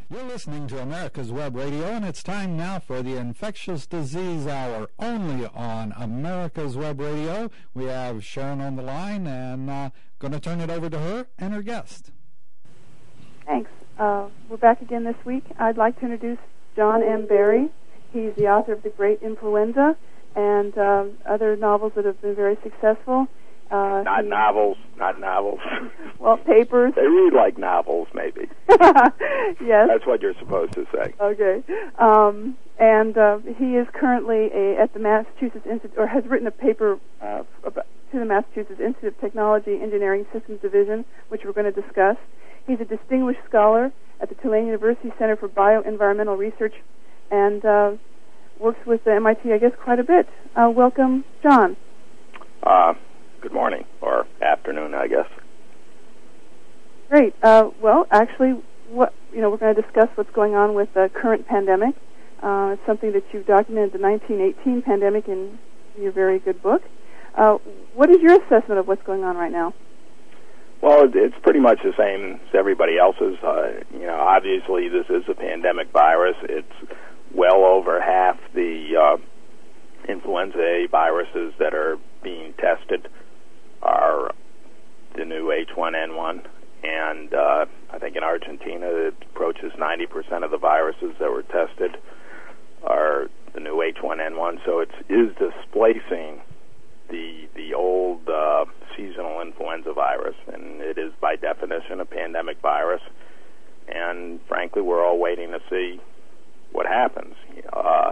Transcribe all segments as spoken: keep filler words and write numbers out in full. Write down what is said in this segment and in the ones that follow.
You're listening to America's Web Radio, and it's time now for the Infectious Disease Hour, only on America's Web Radio. We have Sharon on the line, and uh, going to turn it over to her and her guest. Thanks. Uh, we're back again this week. I'd like to introduce John M. Barry. He's the author of The Great Influenza and uh, other novels that have been very successful. Uh, not he, novels, not novels. Well, papers. They read like novels, maybe. Yes. That's what you're supposed to say. Okay. Um, and uh, he is currently a, at the Massachusetts Institute, or has written a paper uh, about, to the Massachusetts Institute of Technology Engineering Systems Division, which we're going to discuss. He's a distinguished scholar at the Tulane University Center for Bioenvironmental Research, and uh, works with the M I T, I guess, quite a bit. Uh, welcome, John. Uh, good morning, or afternoon, I guess. Great. Uh, well, actually, what you know, we're going to discuss what's going on with the current pandemic. Uh, it's something that you've documented, the nineteen eighteen pandemic, in your very good book. Uh, what is your assessment of what's going on right now? Well, it's pretty much the same as everybody else's. Uh, you know, obviously, this is a pandemic virus. It's well over half the uh, influenza A viruses that are being tested are the new H one N one, and uh, I think in Argentina it approaches ninety percent of the viruses that were tested are the new H one N one, so it is displacing the the old uh, seasonal influenza virus, and it is by definition a pandemic virus, and frankly we're all waiting to see what happens. Uh,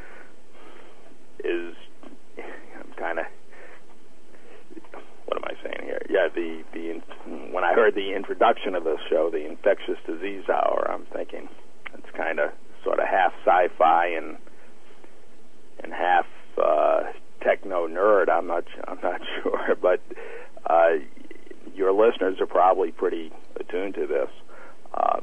is I'm kind of what am I saying here? Yeah, the, the when I heard the introduction of this show, the Infectious Disease Hour, I'm thinking it's kind of sort of half sci-fi and and half uh, techno nerd. I'm not I'm not sure, but uh, your listeners are probably pretty attuned to this. Uh,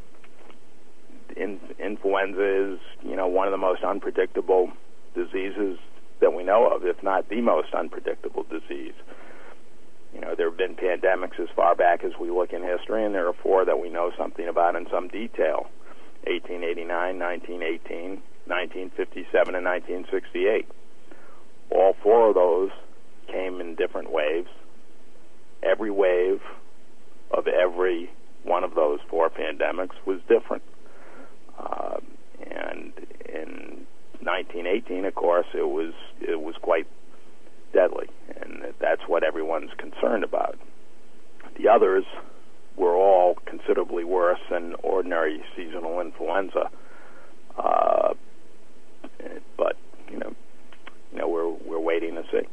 in, influenza is, you know, one of the most unpredictable diseases that we know of, if not the most unpredictable disease. You know, there have been pandemics as far back as we look in history, and there are four that we know something about in some detail: eighteen eighty-nine, nineteen eighteen, nineteen fifty-seven, and nineteen sixty-eight. All four of those came in different waves. Every wave of every one of those four pandemics was different. Uh, and in nineteen eighteen, of course, it was it was quite deadly, and that's what everyone's concerned about. The others were all considerably worse than ordinary seasonal influenza, uh, but you know, you know, we're we're waiting to see.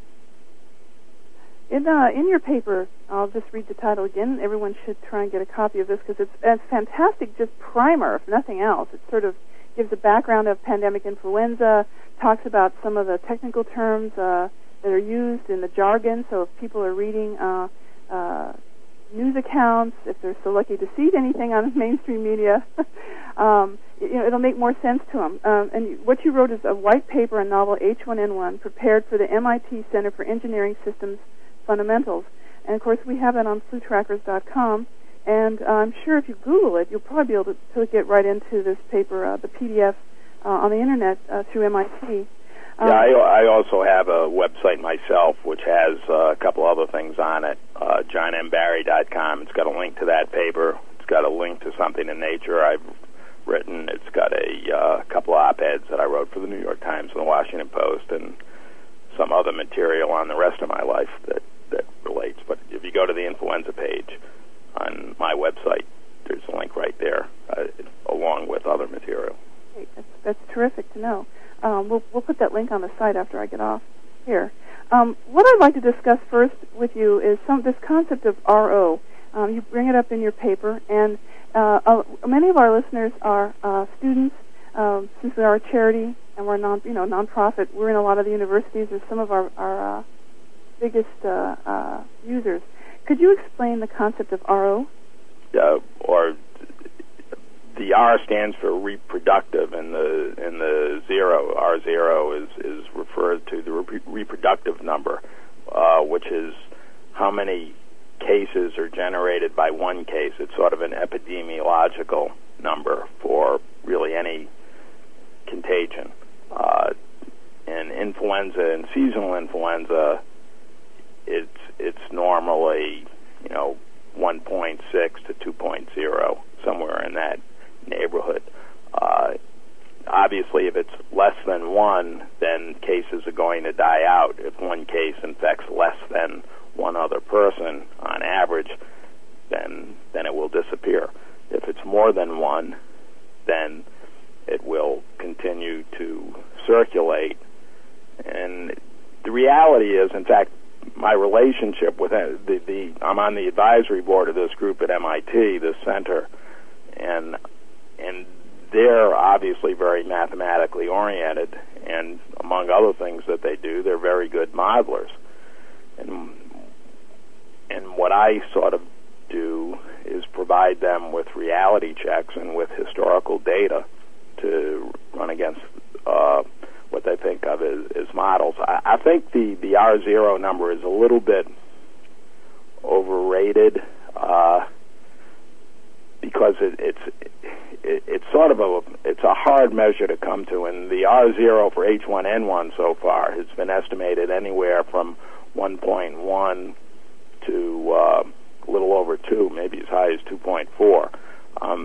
In uh, in your paper, I'll just read the title again. Everyone should try and get a copy of this because it's a fantastic, just primer, if nothing else. It sort of gives a background of pandemic influenza, talks about some of the technical terms Uh, that are used in the jargon, so if people are reading uh, uh, news accounts, if they're so lucky to see anything on mainstream media, um, you know, it'll make more sense to them. Um, and what you wrote is a white paper on novel H one N one prepared for the M I T Center for Engineering Systems Fundamentals. And, of course, we have it on flu trackers dot com, and uh, I'm sure if you Google it, you'll probably be able to, to get right into this paper, uh, the P D F, uh, on the Internet uh, through M I T. Yeah, I, I also have a website myself which has uh, a couple other things on it, uh, john m barry dot com. It's got a link to that paper. It's got a link to something in Nature I've written. It's got a uh, couple of op-eds that I wrote for the New York Times and the Washington Post, and some other material on the rest of my life that, that relates. But if you go to the influenza page on my website, there's a link right there, uh, along with other material. Great. That's, that's terrific to know. Um, we'll, we'll put that link on the site after I get off here. Um, what I'd like to discuss first with you is some this concept of R O. Um, you bring it up in your paper, and uh, uh, many of our listeners are uh, students. Um, since we are a charity and we're non, you know, nonprofit, we're in a lot of the universities. Are some of our, our uh, biggest uh, uh, users. Could you explain the concept of R O? Uh, or the R stands for reproductive, and the and the zero R zero is is referred to the re- reproductive number, uh, which is how many cases are generated by one case. It's sort of an epidemiological number for really any contagion. Uh, and influenza and seasonal influenza, it's it's normally, you know, one point six to two point oh, somewhere in that neighborhood. Uh, obviously, if it's less than one, then cases are going to die out. If one case infects less than one other person on average, then then it will disappear. If it's more than one, then it will continue to circulate. And the reality is, in fact, my relationship with the, the I'm on the advisory board of this group at M I T, this center, and and they're obviously very mathematically oriented, and among other things that they do, they're very good modelers. And and what I sort of do is provide them with reality checks and with historical data to run against uh, what they think of as, as models. I, I think the, the R zero number is a little bit overrated uh, because it, it's it, it's sort of a it's a hard measure to come to, and the R zero for H one N one so far has been estimated anywhere from one point one to uh, a little over two, maybe as high as two point four. Um,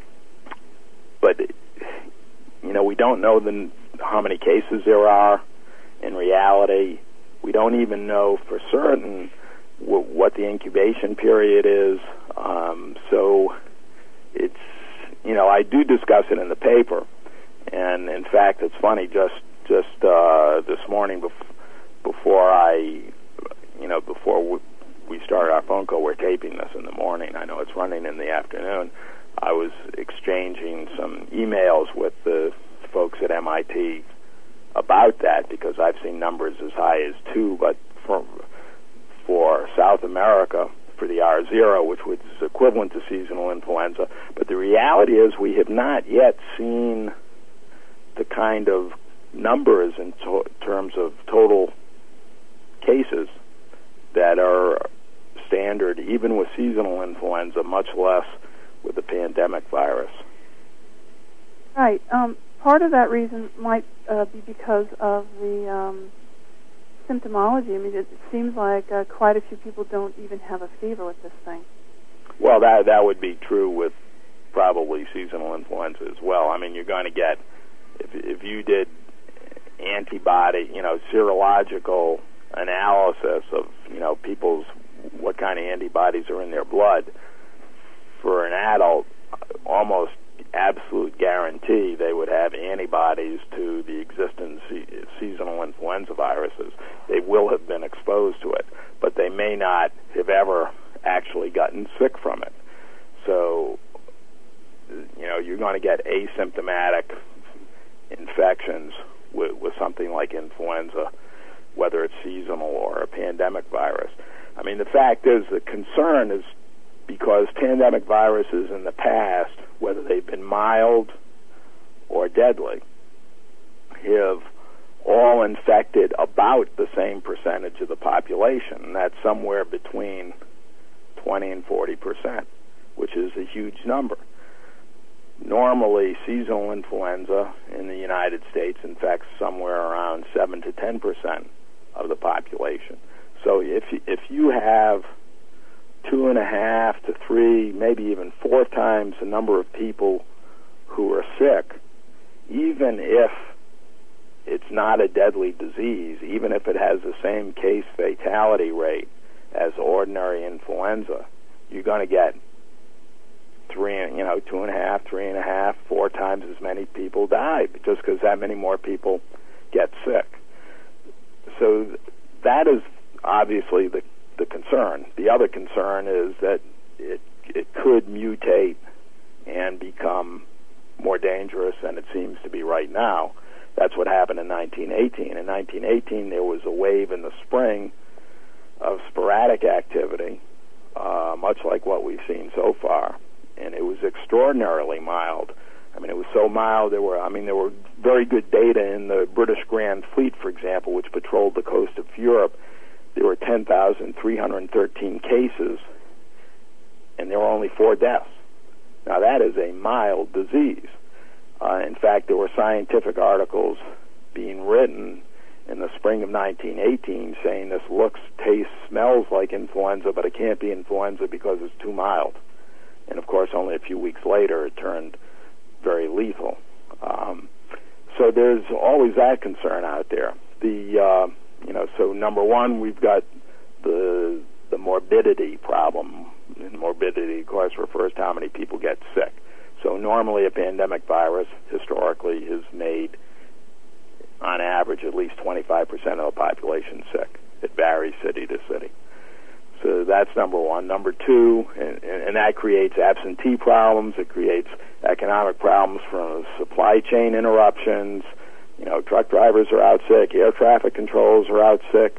but you know, we don't know the, how many cases there are in reality. We don't even know for certain w- what the incubation period is. Um, so it's, you know, I do discuss it in the paper. And in fact, it's funny, just just uh, this morning bef- before I, you know, before we, we started our phone call, we're taping this in the morning. I know it's running in the afternoon. I was exchanging some emails with the folks at M I T about that, because I've seen numbers as high as two, but for, for South America, for the R zero, which was equivalent to seasonal influenza. But the reality is we have not yet seen the kind of numbers in to- terms of total cases that are standard, even with seasonal influenza, much less with the pandemic virus. Right. Um, part of that reason might uh, be because of the um, symptomology. I mean, it seems like uh, quite a few people don't even have a fever with this thing. Well, that that would be true with probably seasonal influenza as well. I mean, you're going to get, if if you did antibody, you know, serological analysis of, you know, people's, what kind of antibodies are in their blood, for an adult, almost absolute guarantee they would have antibodies to the existing se- seasonal influenza viruses. They will have been exposed to it, but they may not have ever actually gotten sick from it. So, you know, you're going to get asymptomatic infections with, with something like influenza, whether it's seasonal or a pandemic virus. I mean, the fact is, the concern is because pandemic viruses in the past, whether they've been mild or deadly, have all infected about the same percentage of the population, and that's somewhere between twenty and forty percent, which is a huge number. Normally, seasonal influenza in the United States infects somewhere around seven to ten percent of the population. So if if you have two and a half to three, maybe even four times the number of people who are sick, even if it's not a deadly disease, even if it has the same case fatality rate as ordinary influenza, you're going to get three, you know, two and a half, three and a half, four times as many people die, just because that many more people get sick. So that is obviously the the concern. The other concern is that it it could mutate and become more dangerous than it seems to be right now. That's what happened in nineteen eighteen. In nineteen eighteen, there was a wave in the spring of sporadic activity, uh, much like what we've seen so far, and it was extraordinarily mild. I mean, it was so mild. There were, I mean, there were very good data in the British Grand Fleet, for example, which patrolled the coast of Europe. There were ten thousand three hundred thirteen cases, and there were only four deaths. Now, that is a mild disease. Uh, in fact, there were scientific articles being written in the spring of nineteen eighteen saying this looks, tastes, smells like influenza, but it can't be influenza because it's too mild. And, of course, only a few weeks later it turned very lethal. Um, so there's always that concern out there. The uh, you know, so number one, we've got the the morbidity problem. And morbidity, of course, refers to how many people get sick. So normally a pandemic virus historically has made, on average, at least twenty-five percent of the population sick. It varies city to city. So that's number one. Number two, and, and that creates absentee problems. It creates economic problems from supply chain interruptions. You know, truck drivers are out sick. Air traffic controls are out sick.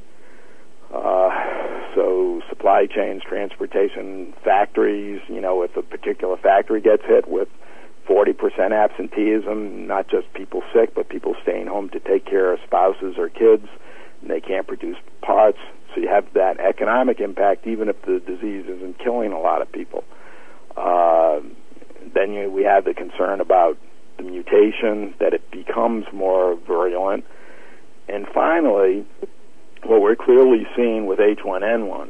Uh, so supply chains, transportation, factories, you know, if a particular factory gets hit with forty percent absenteeism, not just people sick, but people staying home to take care of spouses or kids, and they can't produce parts. So you have that economic impact, even if the disease isn't killing a lot of people. Uh, then you, we have the concern about the mutation, that it becomes more virulent. And finally, what we're clearly seeing with H one N one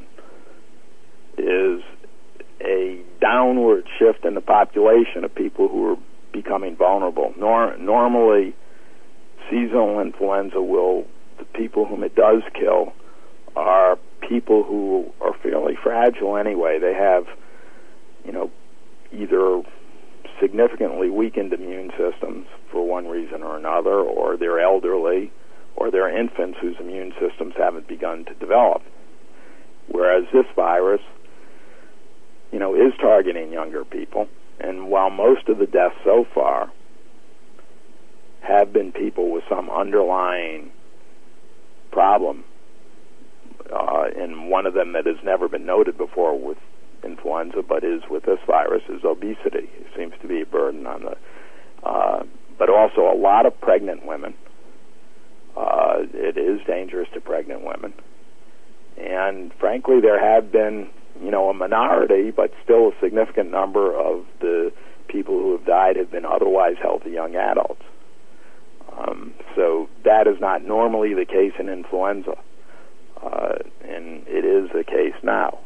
is a downward shift in the population of people who are becoming vulnerable. Nor- normally, seasonal influenza will, the people whom it does kill are people who are fairly fragile anyway. They have, you know, either significantly weakened immune systems for one reason or another, or they're elderly, or they're infants whose immune systems haven't begun to develop. Whereas this virus, you know, is targeting younger people. And while most of the deaths so far have been people with some underlying problem, uh, and one of them that has never been noted before with influenza, but is with this virus, is obesity. It seems to be a burden on the, uh, but also a lot of pregnant women. Uh, it is dangerous to pregnant women. And frankly, there have been, you know, a minority, but still a significant number of the people who have died have been otherwise healthy young adults. Um, so that is not normally the case in influenza, uh, and it is the case now.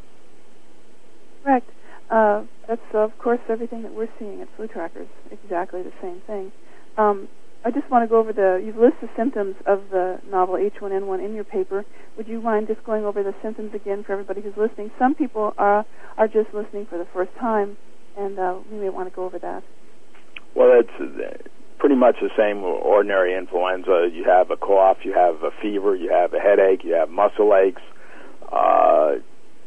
Correct. Uh, that's, uh, of course, everything that we're seeing at Flu Trackers, exactly the same thing. Um, I just want to go over the, you've listed the symptoms of the novel H one N one in your paper. Would you mind just going over the symptoms again for everybody who's listening? Some people are, are just listening for the first time, and uh, we may want to go over that. Well, it's pretty much the same ordinary influenza. You have a cough, you have a fever, you have a headache, you have muscle aches. Uh,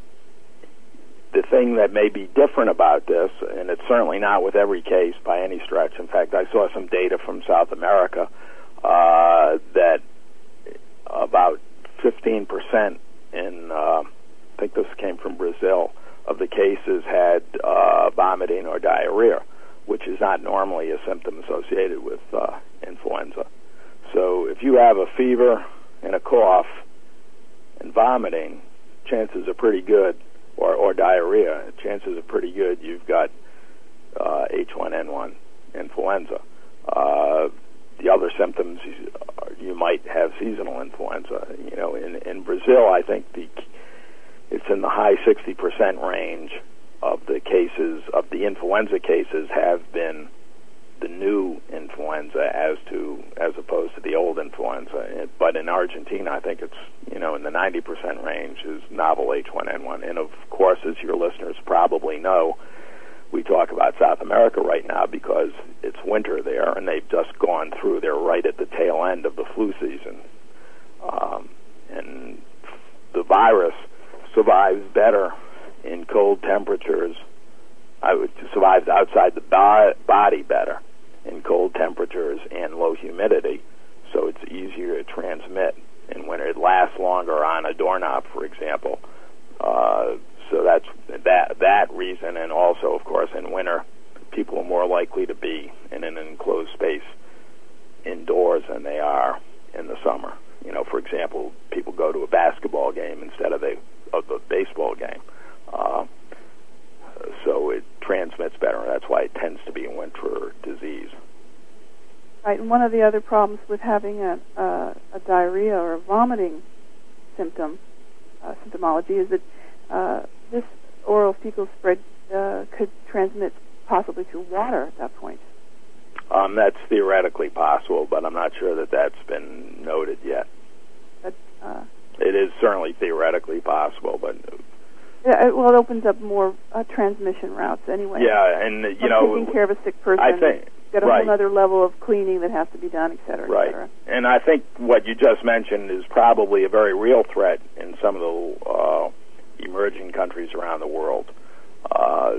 the thing that may be different about this, and it's certainly not with every case by any stretch. In fact, I saw some data from South America uh, that about fifteen percent in, uh, I think this came from Brazil, of the cases had uh, vomiting or diarrhea, which is not normally a symptom associated with uh, influenza. So if you have a fever and a cough and vomiting, chances are pretty good, or, or diarrhea, chances are pretty good you've got uh, H one N one influenza. Uh, the other symptoms, you might have seasonal influenza. You know, in, in Brazil, I think the it's in the high sixty percent range of the cases, of the influenza cases, have been the new influenza as to as opposed to the old influenza. But in Argentina, I think it's, you know, in the ninety percent range is novel H one N one. And of course, as your listeners probably know, we talk about South America right now because it's winter there, and they've just gone through. They're right at the tail end of the flu season, um, and the virus survives better in cold temperatures. I would survive outside the bo- body better in cold temperatures and low humidity, so it's easier to transmit in winter. It lasts longer on a doorknob, for example. Uh, so that's that that reason, and also, of course, in winter, people are more likely to be in an enclosed space indoors than they are in the summer. You know, for example, people go to a basketball game instead of a of a baseball game. Uh, so it transmits better. That's why it tends to be a winter disease. Right, and one of the other problems with having a, a, a diarrhea or a vomiting symptom, uh, symptomology, is that uh, this oral fecal spread uh, could transmit possibly through water at that point. Um, that's theoretically possible, but I'm not sure that that's been noted yet. But, uh, it is certainly theoretically possible, but... Yeah, it, well, it opens up more uh, transmission routes anyway. Yeah, and, you From know... taking care of a sick person, I think, got a right. whole other level of cleaning that has to be done, et cetera, et right. cetera. And I think what you just mentioned is probably a very real threat in some of the uh, emerging countries around the world. Uh,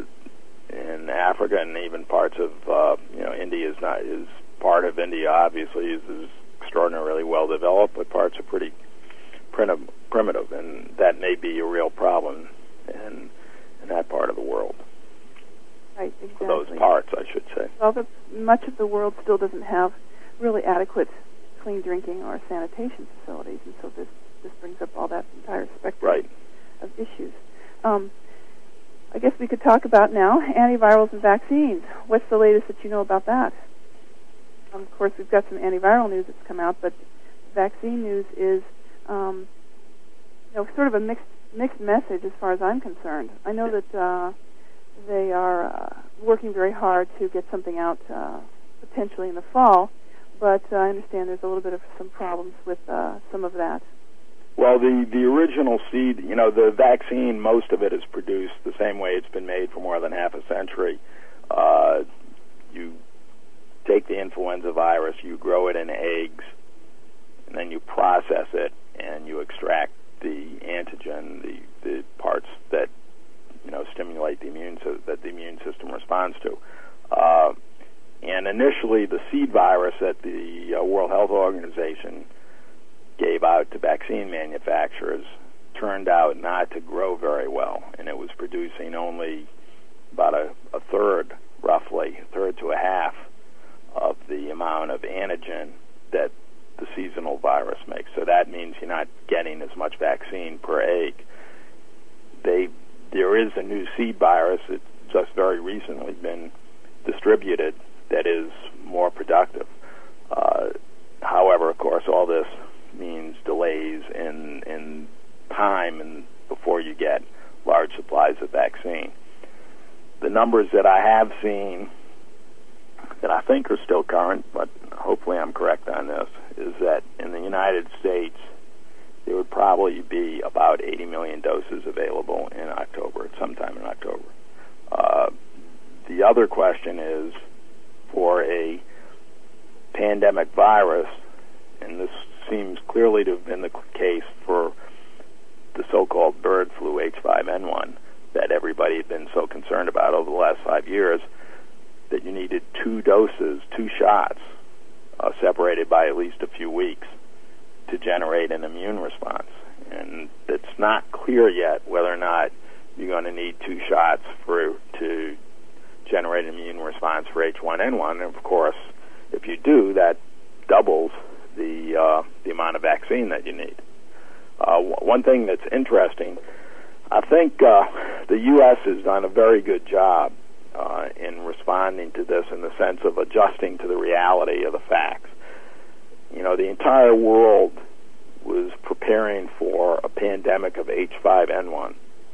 in Africa and even parts of, uh, you know, India is not, is part of India, obviously, is, is extraordinarily well developed, but parts are pretty prim- primitive, and that may be a real problem in, in that part of the world. Right, exactly. Those parts, I should say. Well, the, much of the world still doesn't have really adequate clean drinking or sanitation facilities, and so this, this brings up all that entire spectrum right. of issues. Um, I guess we could talk about now antivirals and vaccines. What's the latest that you know about that? Um, of course, we've got some antiviral news that's come out, but vaccine news is, um, you know, sort of a mixed mixed message as far as I'm concerned. I know that uh, they are uh, working very hard to get something out uh, potentially in the fall, but uh, I understand there's a little bit of some problems with uh, some of that. Well, the, the original seed, you know, the vaccine, most of it is produced the same way it's been made for more than half a century. Uh, you take the influenza virus, you grow it in eggs, and then you process it, and you extract the antigen, the, the parts that, you know, stimulate the immune that the immune system responds to. Uh, and initially, the seed virus that the uh, World Health Organization gave out to vaccine manufacturers turned out not to grow very well, and it was producing only about a, a third, roughly, a third to a half of the amount of antigen that the seasonal virus makes. So that means you're not getting as much vaccine per egg. They, there is a new seed virus that's just very recently been distributed that is more productive. Uh, however, of course, all this means delays in in time and before you get large supplies of vaccine. The numbers that I have seen that I think are still current, but hopefully I'm correct on this, is that in the United States there would probably be about eighty million doses available in October, sometime in October. Uh, the other question is, for a pandemic virus, and this seems clearly to have been the case for the so-called bird flu H five N one that everybody had been so concerned about over the last five years, that you needed two doses, two shots, uh, separated by at least a few weeks to generate an immune response. And it's not clear yet whether or not you're going to need two shots for to generate an immune response for H one N one. And of course, if you do, that doubles the uh, the amount of vaccine that you need. Uh, w- one thing that's interesting, I think uh, the U S has done a very good job uh, in responding to this in the sense of adjusting to the reality of the facts. You know, the entire world was preparing for a pandemic of H five N one.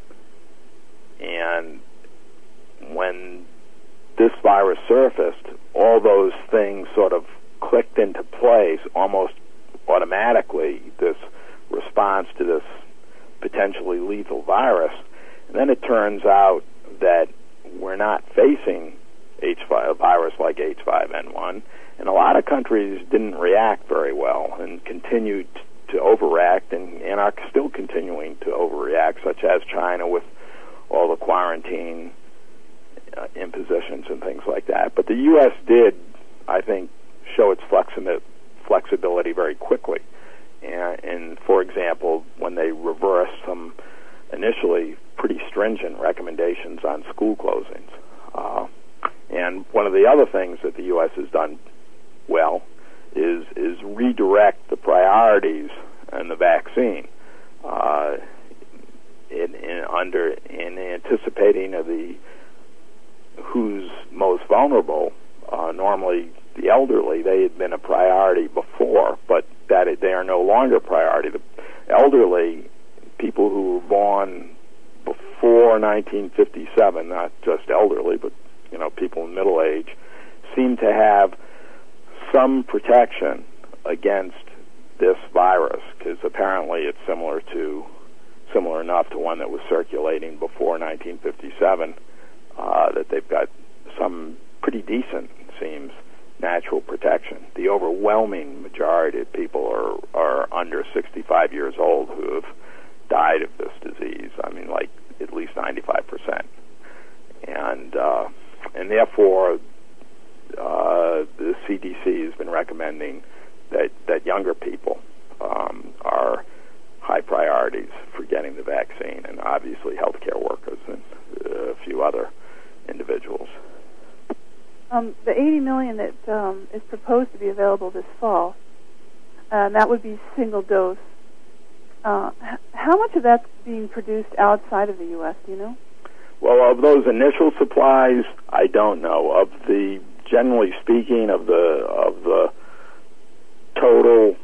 And when this virus surfaced, all those things sort of clicked into place almost automatically, this response to this potentially lethal virus. And then it turns out that we're not facing H five, a virus like H five N one, and a lot of countries didn't react very well and continued to overreact and, and are still continuing to overreact, such as China with all the quarantine uh, impositions and things like that. But the U S did, I think, show its flexi- flexibility very quickly. And, and, for example, when they reversed some initially pretty stringent recommendations on school closings. Uh, and one of the other things that the U S has done well is is redirect the priorities in the vaccine uh, in, in under in anticipating of the who's most vulnerable, uh, normally the elderly, they had been a priority before, but that it, they are no longer a priority. The elderly, people who were born before nineteen fifty-seven, not just elderly, but you know, people in middle age, seem to have some protection against this virus, because apparently it's similar to similar enough to one that was circulating before nineteen fifty-seven, uh, that they've got some pretty decent, seems, natural protection. The overwhelming majority of people are, are under sixty-five years old who have died of this disease. I mean, like at least ninety-five percent. And, uh, and therefore, uh, the C D C has been recommending that, that younger people um, are high priorities for getting the vaccine, and obviously healthcare workers and a few other individuals. Um, the eighty million that um, is proposed to be available this fall, uh, that would be single dose. Uh, h- how much of that's being produced outside of the U S, do you know? Well, of those initial supplies, I don't know. Of the, generally speaking, of the of the total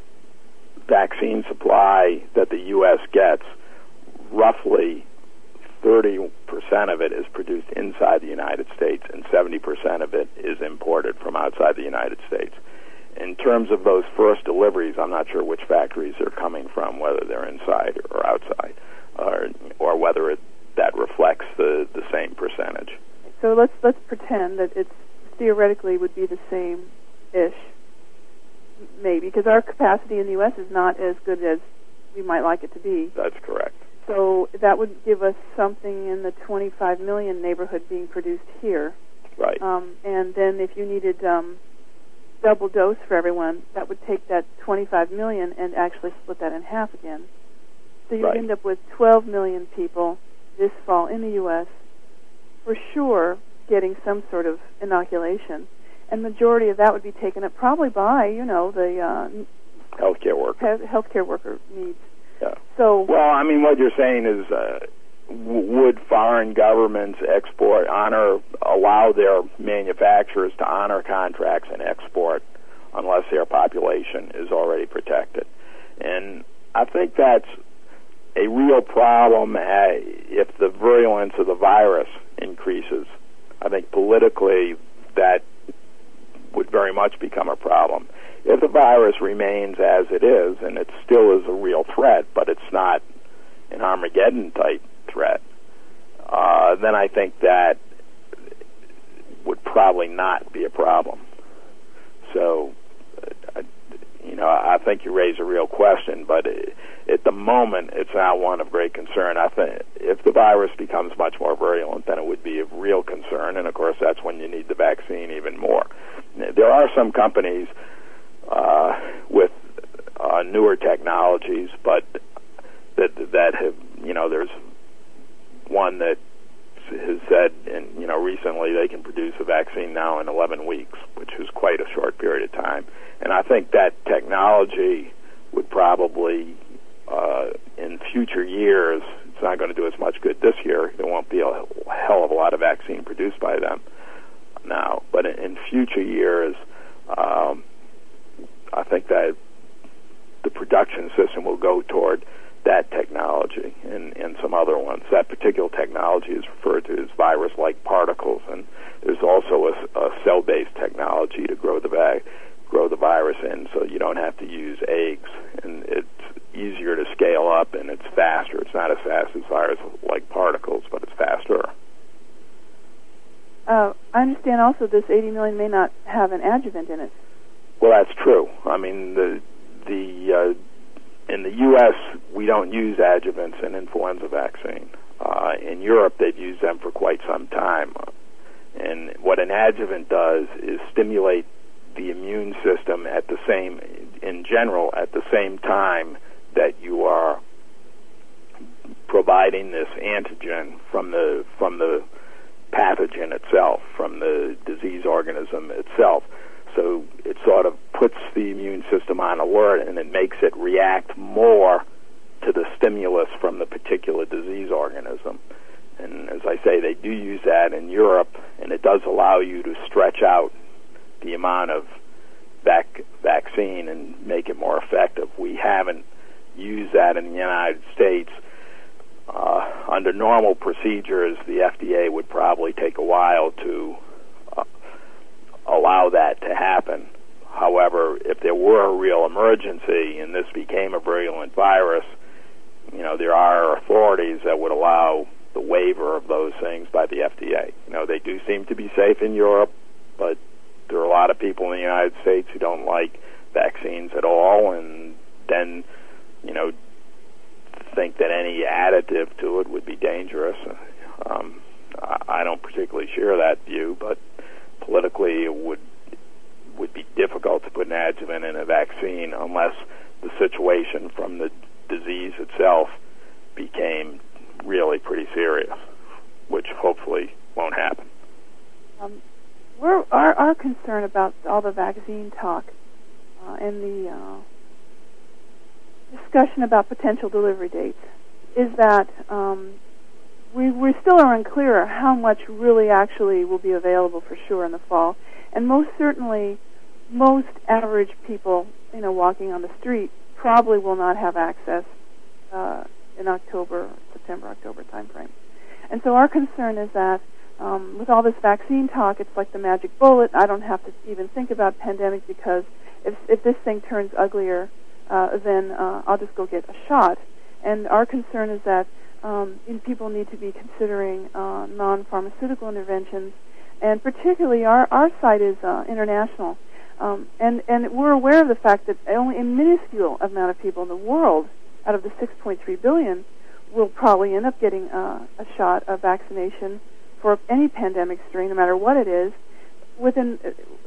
vaccine supply that the U S gets, roughly thirty percent of it is produced inside the United States, and seventy percent of it is imported from outside the United States. In terms of those first deliveries, I'm not sure which factories they're coming from, whether they're inside or outside, or, or whether it, that reflects the, the same percentage. So let's let's pretend that it's theoretically would be the same-ish, maybe, because our capacity in the U S is not as good as we might like it to be. That's correct. So that would give us something in the twenty-five million neighborhood being produced here. Right. Um, and then if you needed um, double dose for everyone, that would take that twenty-five million and actually split that in half again. So you'd Right. end up with twelve million people this fall in the U S for sure getting some sort of inoculation. And majority of that would be taken up probably by, you know, the uh, Healthcare workers. he- healthcare worker needs. Yeah. So, well, I mean, what you're saying is, uh, w- would foreign governments export, honor, allow their manufacturers to honor contracts and export unless their population is already protected? And I think that's a real problem uh, if the virulence of the virus increases. I think politically that would very much become a problem. If the virus remains as it is, and it still is a real threat, but it's not an Armageddon-type threat, uh, then I think that would probably not be a problem. So, uh, you know, I think you raise a real question, but it, at the moment, it's not one of great concern. I think if the virus becomes much more virulent, then it would be of real concern, and of course, that's when you need the vaccine even more. There are some companies Uh, with uh, newer technologies, but that that have, you know, there's one that has said, and you know, recently they can produce a vaccine now in eleven weeks, which is quite a short period of time. And I think that technology would probably, uh, in future years, it's not going to do as much good this year. There won't be a hell of a lot of vaccine produced by them now, but in, in future years, um, I think that the production system will go toward that technology and, and some other ones. That particular technology is referred to as virus-like particles, and there's also a, a cell-based technology to grow the va- grow the virus in, so you don't have to use eggs, and it's easier to scale up, and it's faster. It's not as fast as virus-like particles, but it's faster. Uh, I understand also this eighty million may not have an adjuvant in it. Well, that's true. I mean, the the uh, in the U S we don't use adjuvants in influenza vaccine. Uh, in Europe, they've used them for quite some time. And what an adjuvant does is stimulate the immune system at the same, in general, at the same time that you are providing this antigen from the from the pathogen itself, from the disease organism itself. So it sort of puts the immune system on alert, and it makes it react more to the stimulus from the particular disease organism. and as I say, they do use that in Europe, and it does allow you to stretch out the amount of vac- vaccine and make it more effective. We haven't used that in the United States. Uh, under normal procedures, the F D A would probably take a while to uh, allow that to happen. However, if there were a real emergency and this became a virulent virus, you know, there are authorities that would allow the waiver of those things by the F D A. You know, they do seem to be safe in Europe, but there are a lot of people in the United States who don't like vaccines at all, and then, you know, think that any additive to it would be dangerous. Um, I don't particularly share that view, but politically it would would be difficult to put an adjuvant in a vaccine unless the situation from the disease itself became really pretty serious, which hopefully won't happen. Um, we're, our, our concern about all the vaccine talk uh, and the uh, discussion about potential delivery dates is that um, we, we still are unclear how much really actually will be available for sure in the fall. And most certainly, most average people, you know, walking on the street probably will not have access uh, in October, September, October timeframe. And so our concern is that um, with all this vaccine talk, it's like the magic bullet. I don't have to even think about pandemic because if, if this thing turns uglier, uh, then uh, I'll just go get a shot. And our concern is that um, people need to be considering uh, non-pharmaceutical interventions, and particularly our, our site is uh, international. Um, and, and we're aware of the fact that only a minuscule amount of people in the world, out of the six point three billion, will probably end up getting uh, a shot of vaccination for any pandemic strain, no matter what it is. Within,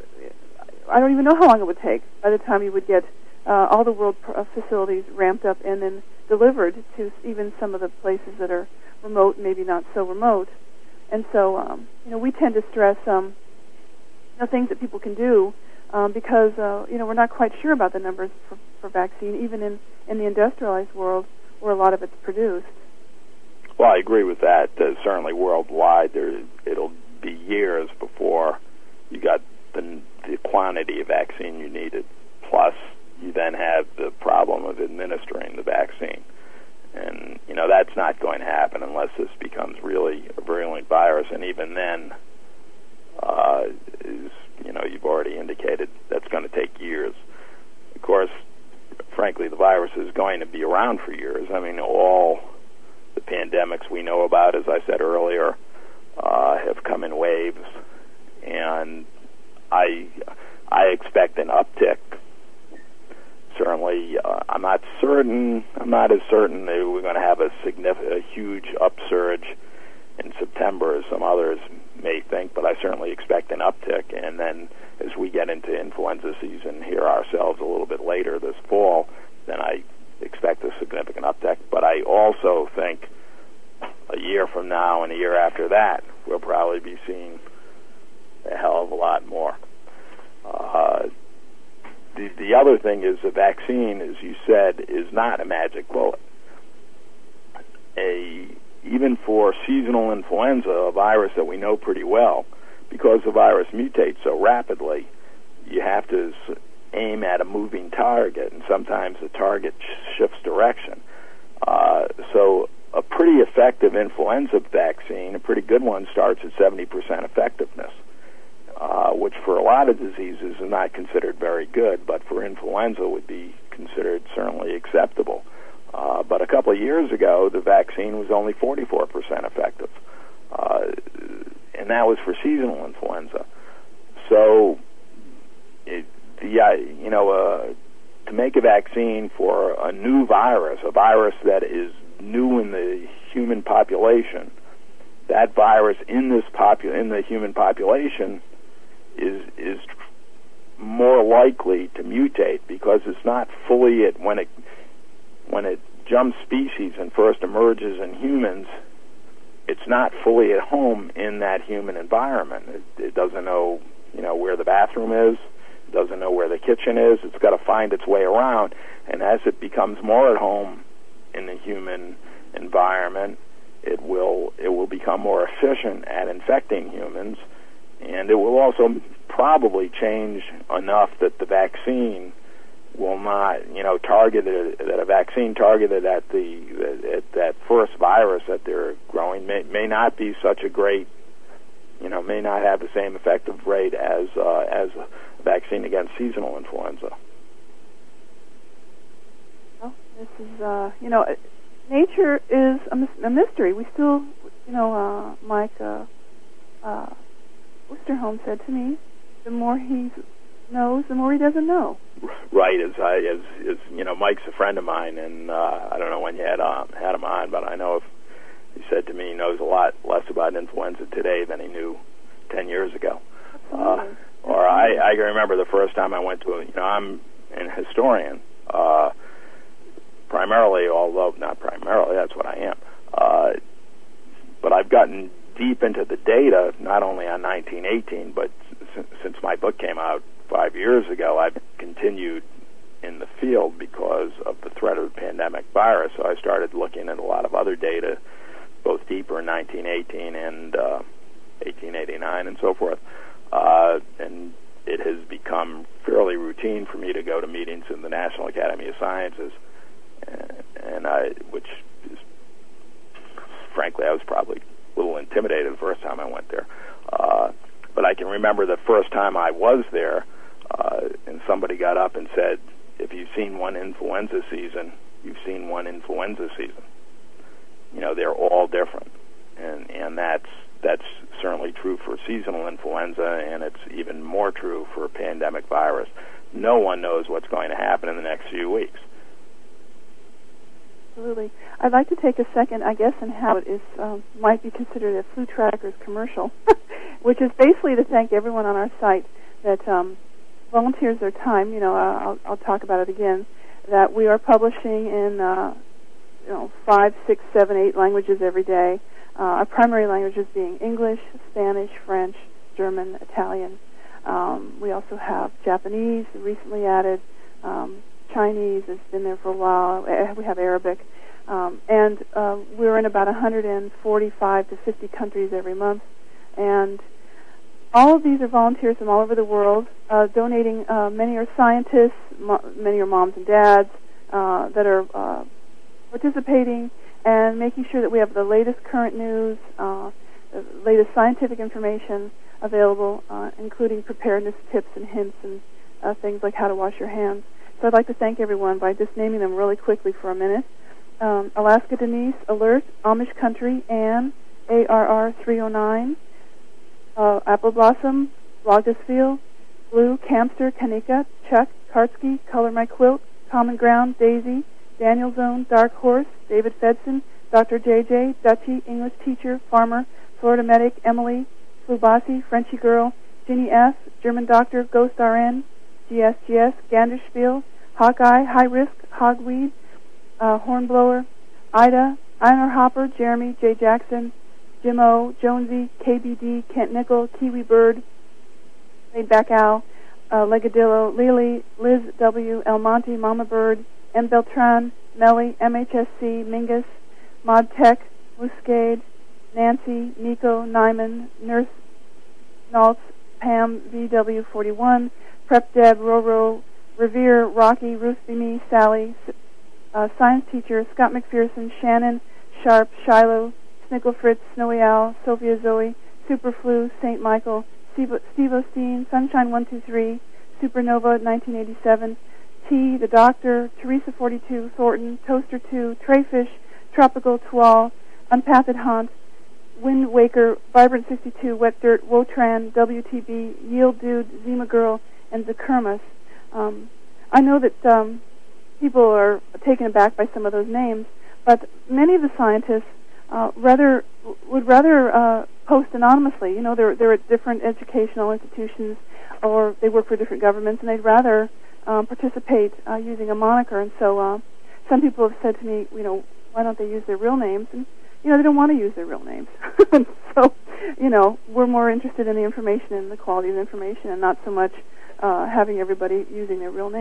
I don't even know how long it would take by the time you would get uh, all the world pr- facilities ramped up and then delivered to even some of the places that are remote, maybe not so remote. And so, um, you know, we tend to stress um, you know, things that people can do. Um, because, uh, you know, we're not quite sure about the numbers for, for vaccine, even in, in the industrialized world where a lot of it's produced. Well, I agree with that. Uh, certainly worldwide, there it'll be years before you got the, the quantity of vaccine you needed. Plus, you then have the problem of administering the vaccine. And, you know, that's not going to happen unless this becomes really a virulent virus. And even then, uh, is you know, you've already indicated that's going to take years. Of course, frankly, the virus is going to be around for years. I mean, all the pandemics we know about, as I said earlier, uh, have come in waves, and I I expect an uptick. Certainly, uh, I'm not certain. I'm not as certain that we're going to have a significant, a huge upsurge in September as some others may think, but I certainly expect an uptick. And then as we get into influenza season here ourselves a little bit later this fall, then I expect a significant uptick. But I also think a year from now and a year after that, we'll probably be seeing a hell of a lot more. Uh, the, the other thing is the vaccine, as you said, is not a magic bullet. A Even for seasonal influenza, a virus that we know pretty well, because the virus mutates so rapidly, you have to aim at a moving target, and sometimes the target sh- shifts direction. Uh, so a pretty effective influenza vaccine, a pretty good one, starts at seventy percent effectiveness, uh, which for a lot of diseases is not considered very good, but for influenza would be considered certainly acceptable. Uh, but a couple of years ago, the vaccine was only forty-four percent effective, uh, and that was for seasonal influenza. So, it, the uh, you know, uh, to make a vaccine for a new virus, a virus that is new in the human population, that virus in this popu- in the human population is is more likely to mutate because it's not fully at when it. When it jumps species and first emerges in humans, it's not fully at home in that human environment. It, it doesn't know, you know, where the bathroom is. It doesn't know where the kitchen is. It's got to find its way around. And as it becomes more at home in the human environment, it will it will become more efficient at infecting humans, and it will also probably change enough that the vaccine will not, you know, targeted that a vaccine targeted at the at that first virus that they're growing may may not be such a great, you know, may not have the same effective rate as uh, as a vaccine against seasonal influenza. Well, this is, uh, you know, nature is a, mis- a mystery. We still, you know, uh, Mike uh, uh, Oosterholm said to me, the more he knows, the more he doesn't know. Right, as I as, as you know, Mike's a friend of mine, and uh, I don't know when you had um, had him on, but I know if he said to me he knows a lot less about influenza today than he knew ten years ago. Uh, or I, I can remember the first time I went to a, you know, I'm an historian, uh, primarily, although not primarily, that's what I am. Uh, but I've gotten deep into the data, not only on nineteen eighteen, but s- since my book came out five years ago, I've continued in the field because of the threat of the pandemic virus. So I started looking at a lot of other data, both deeper in nineteen eighteen and uh, eighteen eighty-nine and so forth. Uh, and it has become fairly routine for me to go to meetings in the National Academy of Sciences, and, and I, which is, frankly, I was probably a little intimidated the first time I went there. Uh, but I can remember the first time I was there, uh, and somebody got up and said, if you've seen one influenza season, you've seen one influenza season. You know, they're all different. And, and that's, that's certainly true for seasonal influenza, and it's even more true for a pandemic virus. No one knows what's going to happen in the next few weeks. Absolutely. I'd like to take a second, I guess, and how it is um, might be considered a Flu Trackers commercial, which is basically to thank everyone on our site that um, volunteers their time. You know, uh, I'll, I'll talk about it again. That we are publishing in, uh, you know, five, six, seven, eight languages every day. Uh, our primary languages being English, Spanish, French, German, Italian. Um, we also have Japanese, recently added. Um, Chinese has been there for a while. We have Arabic. Um, and uh, we're in about one hundred forty-five to fifty countries every month. And all of these are volunteers from all over the world, uh, donating. Uh, many are scientists, mo- many are moms and dads uh, that are uh, participating and making sure that we have the latest current news, uh, the latest scientific information available, uh, including preparedness tips and hints and uh, things like how to wash your hands. So I'd like to thank everyone by just naming them really quickly for a minute. Um, Alaska Denise, Alert, Amish Country, Ann, A R R three oh nine, uh, Apple Blossom, Blogusfield, Blue, Camster, Kanika, Chuck, Kartsky, Color My Quilt, Common Ground, Daisy, Daniel Zone, Dark Horse, David Fedson, Doctor J J, Dutchie, English Teacher, Farmer, Florida Medic, Emily, Flubasi, Frenchy Girl, Ginny S., German Doctor, Ghost R N, G S G S, Ganderspiel, Hawkeye, High Risk, Hogweed, uh, Hornblower, Ida, Einar Hopper, Jeremy, J. Jackson, Jim O, Jonesy, K B D, Kent Nickel, Kiwi Bird, Laid Back Al, uh, Legadillo, Lily, Liz W, El Monte, Mama Bird, M. Beltran, Melly, M H S C, Mingus, Mod Tech, Muscade, Nancy, Nico, Nyman, Nurse, Naltz, Pam, V W forty-one, Prep Deb, Roro, Revere, Rocky, Ruth B. Me, Sally, uh, Science Teacher, Scott McPherson, Shannon, Sharp, Shiloh, Snickle Fritz, Snowy Owl, Sophia Zoe, Superflu, Saint Michael, Steve, Steve Osteen, Sunshine one two three, Supernova nineteen eighty-seven, T, The Doctor, Teresa forty-two, Thornton, Toaster two, Trayfish, Tropical, Tual, Unpathed Haunt, Wind Waker, Vibrant sixty-two, Wet Dirt, Wotran, W T B, Yield Dude, Zima Girl, and Zakermas. Um, I know that um, people are taken aback by some of those names, but many of the scientists uh, rather would rather uh, post anonymously. You know, they're they're at different educational institutions, or they work for different governments, and they'd rather um, participate uh, using a moniker. And so, uh, some people have said to me, you know, why don't they use their real names? And you know, they don't want to use their real names. And so, you know, we're more interested in the information and the quality of the information, and not so much uh, having everybody using their real names.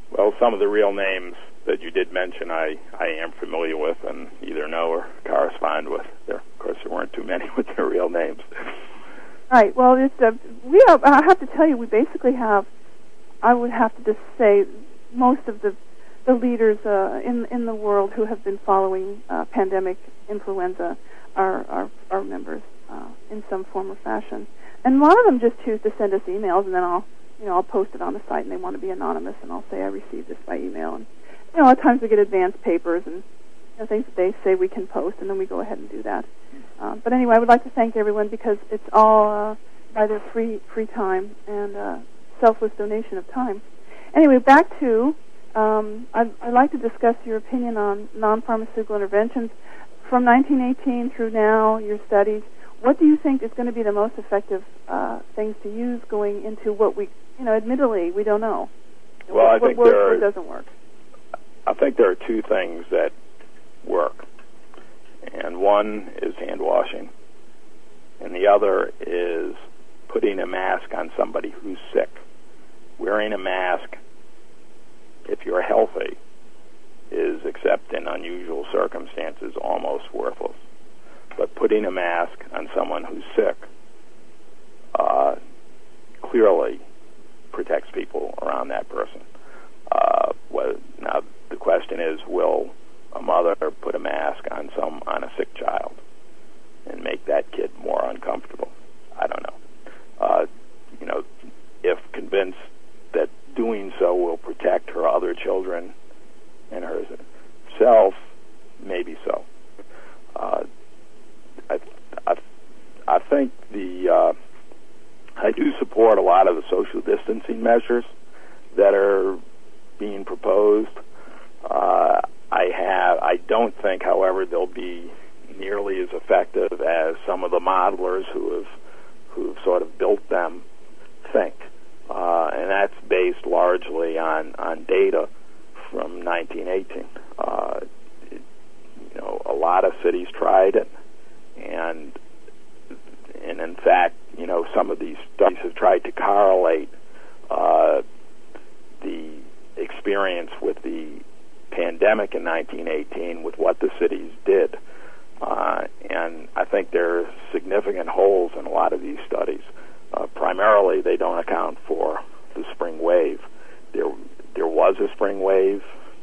Well, some of the real names that you did mention, I, I am familiar with and either know or correspond with. There, of course, there weren't too many with their real names. Right. Well, it's, uh, we have, I have to tell you, we basically have, I would have to just say, most of the the leaders uh, in in the world who have been following uh, pandemic influenza are are, are members uh, in some form or fashion. And a lot of them just choose to send us emails, and then I'll, you know, I'll post it on the site, and they want to be anonymous, and I'll say I received this by email. And you know, a lot of times we get advanced papers and you know, things that they say we can post, and then we go ahead and do that. Um, but anyway, I would like to thank everyone because it's all uh, by their free free time and uh, selfless donation of time. Anyway, back to um, I'd, I'd like to discuss your opinion on non-pharmaceutical interventions from nineteen eighteen through now. Your studies. What do you think is going to be the most effective uh, things to use going into what we, you know, admittedly we don't know. Well, what, I think what works, there are, what doesn't work. I think there are two things that work. And one is hand washing, and the other is putting a mask on somebody who's sick. Wearing a mask, if you're healthy, is, except in unusual circumstances, almost worthless. But putting a mask on someone who's sick uh, clearly protects people around that person. Uh, well, now, the question is, will a mother put a mask on some on a sick child and make that kid more uncomfortable? I don't know. Uh, you know, if convinced that doing so will protect her other children and herself, maybe so. Uh, I, I, I think the uh, I do support a lot of the social distancing measures that are being proposed. Uh, I have. I don't think, however, they'll be nearly as effective as some of the modelers who have who have sort of built them think, uh, and that's based largely on, on data from nineteen eighteen. Uh, it, you know, a lot of cities tried it, and and in fact, you know, some of these studies have tried to correlate uh, the experience with the pandemic in nineteen eighteen with what the cities did. Uh, and I think there are significant holes in a lot of these studies. Uh, primarily, they don't account for the spring wave. There, there was a spring wave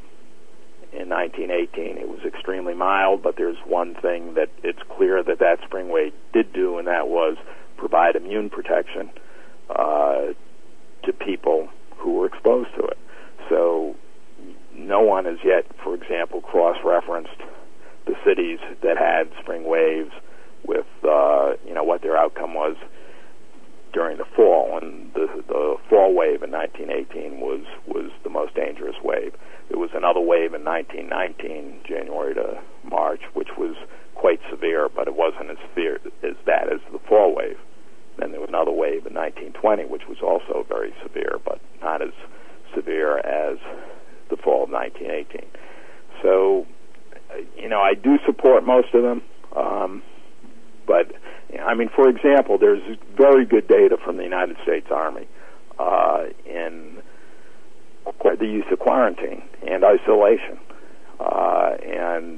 in nineteen eighteen. It was extremely mild, but there's one thing that it's clear that that spring wave did do, and that was provide immune protection uh, to people who were exposed to it. So no one has yet, for example, cross-referenced the cities that had spring waves with, uh, you know, what their outcome was during the fall. And the, the fall wave in nineteen eighteen was, was the most dangerous wave. There was another wave in nineteen nineteen, January to March, which was quite severe, but it wasn't as severe as bad as the fall wave. Then there was another wave in nineteen twenty, which was also very severe, but not as severe as the fall of nineteen eighteen. So, you know, I do support most of them, um, but, I mean, for example, there's very good data from the United States Army uh, in the use of quarantine and isolation. Uh, and,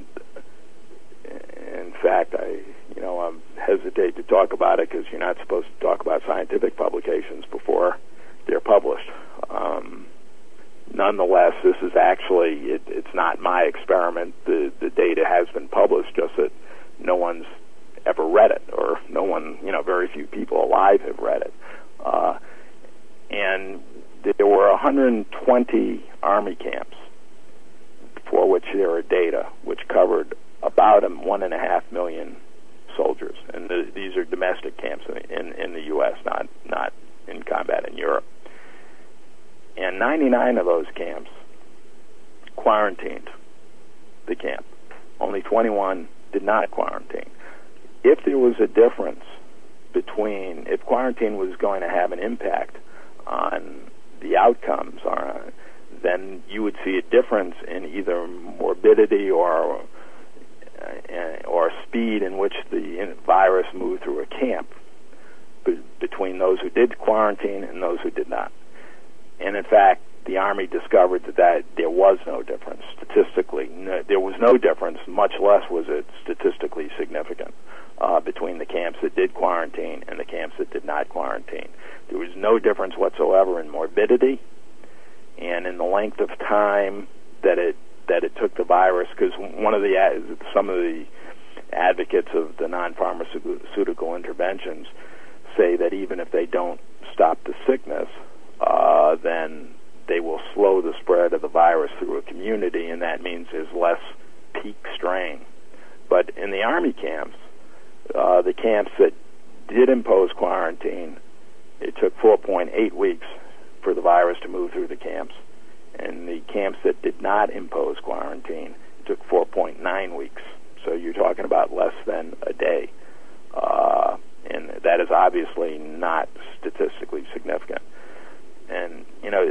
in fact, I, you know, I hesitate to talk about it because you're not supposed to talk about scientific publications before they're published. Um, Nonetheless, this is actually, it, it's not my experiment. The, the data has been published, just that no one's ever read it, or no one, you know, very few people alive have read it. Uh, and there were one hundred twenty Army camps for which there are data, which covered about a one and a half million soldiers. And the, these are domestic camps in, in, in the U S, not, not in combat in Europe. And ninety-nine of those camps quarantined the camp. Only twenty-one did not quarantine. If there was a difference between, if quarantine was going to have an impact on the outcomes, or, then you would see a difference in either morbidity or uh, or speed in which the virus moved through a camp be- between those who did quarantine and those who did not. And in fact, the Army discovered that, that there was no difference statistically. No, there was no difference, much less was it statistically significant, uh, between the camps that did quarantine and the camps that did not quarantine. There was no difference whatsoever in morbidity and in the length of time that it that it took the virus, because one of the some of the advocates of the non-pharmaceutical interventions say that even if they don't stop the sickness, uh, then they will slow the spread of the virus through a community, and that means there's less peak strain. But in the Army camps, uh, the camps that did impose quarantine, it took four point eight weeks for the virus to move through the camps. And the camps that did not impose quarantine, it took four point nine weeks. So you're talking about less than a day. Uh, and that is obviously not statistically significant. And, you know,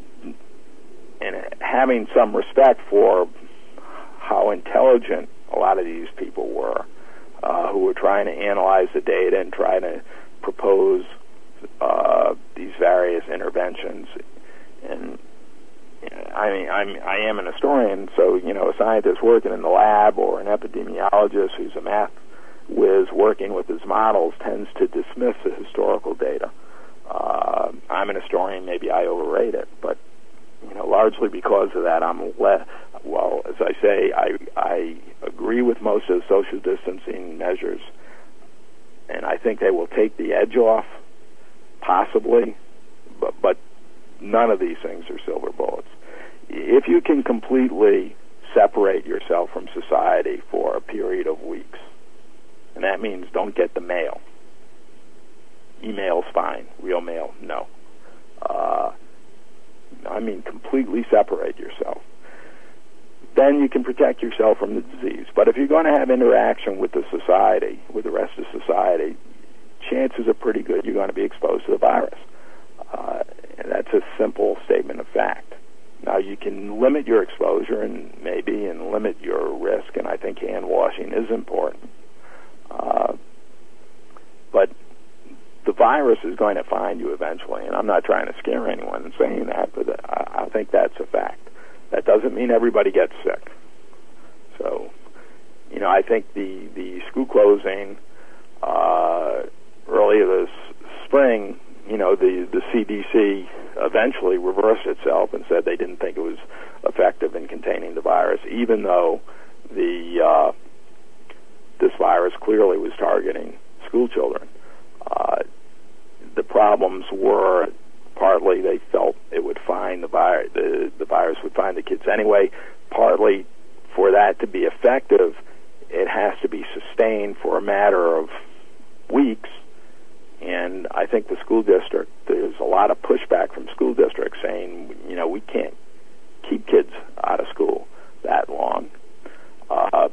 and having some respect for how intelligent a lot of these people were, uh, who were trying to analyze the data and trying to propose uh, these various interventions. And I mean, I'm, I am an historian, so, you know, a scientist working in the lab or an epidemiologist who's a math whiz working with his models tends to dismiss the historical data. Uh, I'm an historian, maybe I overrate it, but, you know, largely because of that, I'm le- well, as I say, I, I agree with most of the social distancing measures, and I think they will take the edge off, possibly, but, but none of these things are silver bullets. If you can completely separate yourself from society for a period of weeks, and that means don't get the mail. Email's fine. Real mail, no. Uh, I mean completely separate yourself. Then you can protect yourself from the disease. But if you're going to have interaction with the society, with the rest of society, chances are pretty good you're going to be exposed to the virus. Uh, and that's a simple statement of fact. Now, you can limit your exposure and maybe and limit your risk, and I think hand washing is important. Uh, but the virus is going to find you eventually, and I'm not trying to scare anyone in saying that, but I, I think that's a fact. That doesn't mean everybody gets sick. So, you know, I think the, the school closing uh, earlier this spring, you know, the, the C D C eventually reversed itself and said they didn't think it was effective in containing the virus, even though the uh, this virus clearly was targeting school children. Uh, the problems were partly they felt it would find the virus, the, the virus would find the kids anyway. Partly, for that to be effective, it has to be sustained for a matter of weeks. And I think the school district, there's a lot of pushback from school districts saying, you know, we can't keep kids out of school that long. Uh,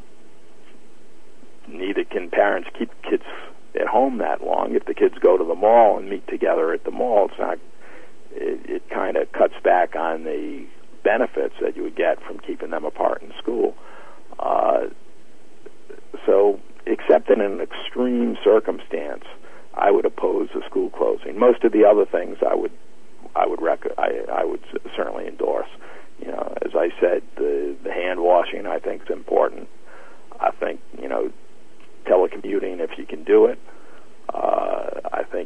neither can parents keep kids at home that long. If the kids go to the mall and meet together at the mall, it's not, it, it kind of cuts back on the benefits that you would get from keeping them apart in school. Uh, so, except in an extreme circumstance, I would oppose the school closing. Most of the other things I would, I would rec- I, I would certainly endorse. You know, as I said, the the hand washing I think is important. I think, you know, telecommuting if you can do it. Uh, I think,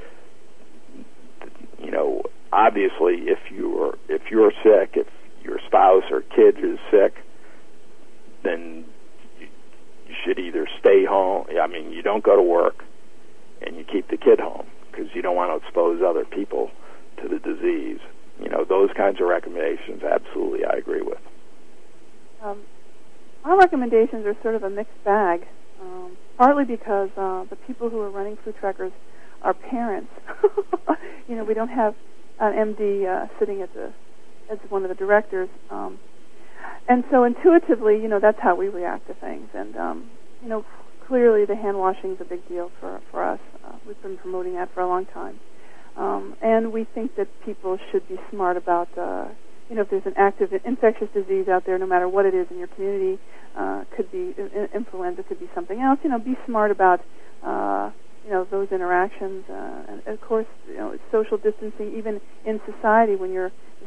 you know, obviously if you're if you're sick, if your spouse or kid is sick, then you, you should either stay home. I mean, you don't go to work. And you keep the kid home because you don't want to expose other people to the disease. You know, those kinds of recommendations, absolutely, I agree with. Um, our recommendations are sort of a mixed bag, um, partly because uh, the people who are running food trackers are parents. You know, we don't have an M D uh, sitting at the as one of the directors. Um, and so intuitively, you know, that's how we react to things. And, um, you know, clearly the hand washing is a big deal for for us. Uh, we've been promoting that for a long time. Um, and we think that people should be smart about, uh, you know, if there's an active infectious disease out there, no matter what it is in your community, uh, could be influenza, could be something else, you know, be smart about, uh, you know, those interactions. Uh, and, of course, you know, social distancing, even in society when you're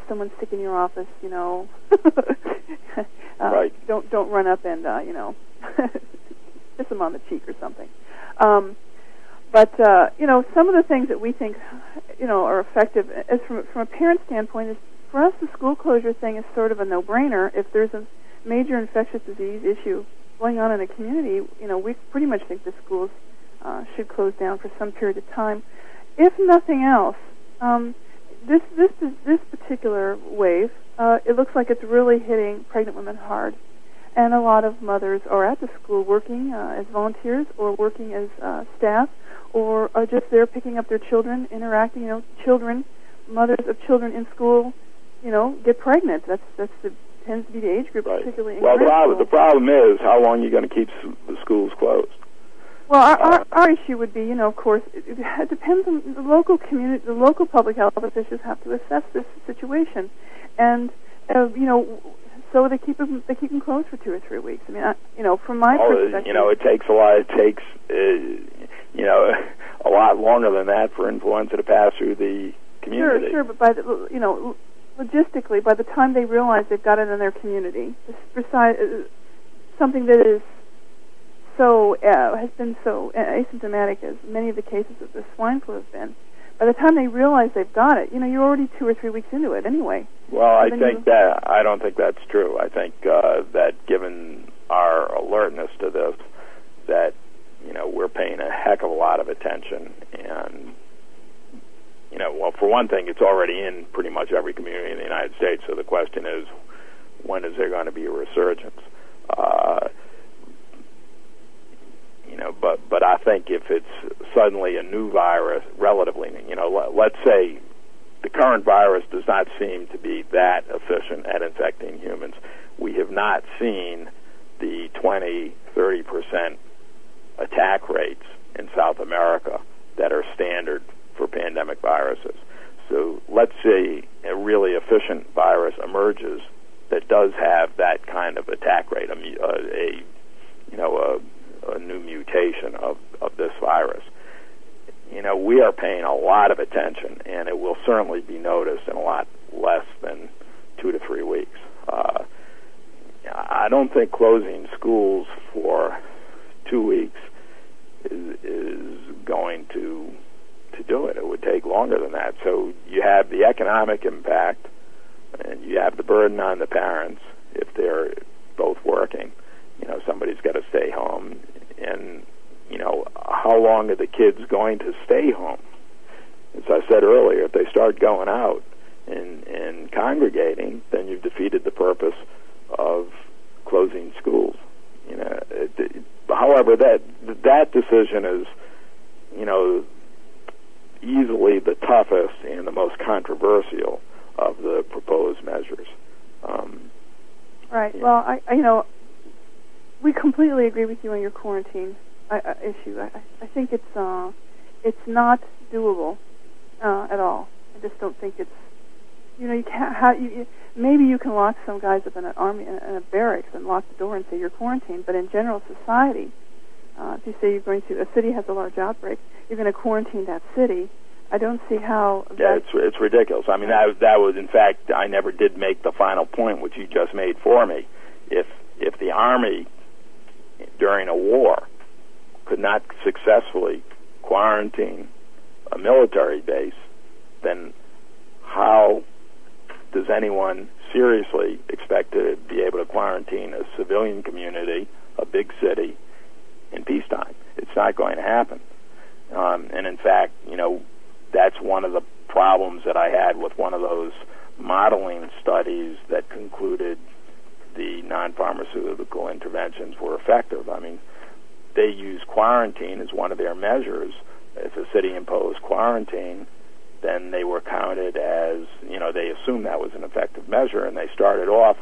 someone's sick in your office, you know, uh, right. don't don't run up and uh, you know kiss them on the cheek or something. Um, but uh, you know, some of the things that we think, you know, are effective, as from from a parent standpoint, is for us the school closure thing is sort of a no-brainer. If there's a major infectious disease issue going on in a community, you know, we pretty much think the schools uh, should close down for some period of time. If nothing else, um, this this this particular wave, uh, it looks like it's really hitting pregnant women hard, and a lot of mothers are at the school working uh, as volunteers or working as uh, staff, or are just there picking up their children, interacting. You know, children, mothers of children in school, you know, get pregnant. That's that's the tends to be the age group, right. particularly in well, grade the problem, school. the problem is how long are you going to keep the schools closed? Well, our, our, our issue would be, you know, of course, it, it depends on the local community. The local public health officials have to assess this situation, and uh, you know, so they keep them they keep them closed for two or three weeks. I mean, I, you know, from my oh, perspective, you know, it takes a lot. It takes, uh, you know, a lot longer than that for influenza to pass through the community. Sure, sure, but by the, you know, logistically, by the time they realize they've got it in their community, besides uh, something that is so uh, has been so asymptomatic as many of the cases of the swine flu have been, by the time they realize they've got it, you know, you're already two or three weeks into it anyway. Well, I think you... that I don't think that's true. I think uh, that given our alertness to this, that you know we're paying a heck of a lot of attention, and you know, well, for one thing, it's already in pretty much every community in the United States. So the question is, when is there going to be a resurgence? Uh, You know, but but I think if it's suddenly a new virus, relatively, you know, let, let's say the current virus does not seem to be that efficient at infecting humans. We have not seen the twenty, thirty percent attack rates in South America that are standard for pandemic viruses. So let's say a really efficient virus emerges that does have that kind of attack rate, a, a you know, a a new mutation of, of this virus. You know, we are paying a lot of attention, and it will certainly be noticed in a lot less than two to three weeks. Uh, I don't think closing schools for two weeks is, is going to to do it. It would take longer than that. So you have the economic impact, and you have the burden on the parents if they're both working. You know, somebody's got to stay home. And, you know, how long are the kids going to stay home? As I said earlier, if they start going out and, and congregating, then you've defeated the purpose of closing schools. You know, it, it, however, that that decision is, you know, easily the toughest and the most controversial of the proposed measures. Um, right. Yeah. Well, I, I, you know, we completely agree with you on your quarantine uh, issue. I, I think it's uh, it's not doable uh, at all. I just don't think it's, you know, you can't. How, you, you, maybe you can lock some guys up in an army in a barracks and lock the door and say you're quarantined. But in general society, uh, if you say you're going to, a city has a large outbreak, you're going to quarantine that city. I don't see how. Yeah, it's it's ridiculous. I mean, that that was in fact I never did make the final point which you just made for me. If if the army during a war could not successfully quarantine a military base, then how does anyone seriously expect to be able to quarantine a civilian community, a big city, in peacetime? It's not going to happen. Um, and in fact, you know, that's one of the problems that I had with one of those modeling studies that concluded the non-pharmaceutical interventions were effective. I mean, they use quarantine as one of their measures. If a city imposed quarantine, then they were counted as, you know, they assumed that was an effective measure, and they started off,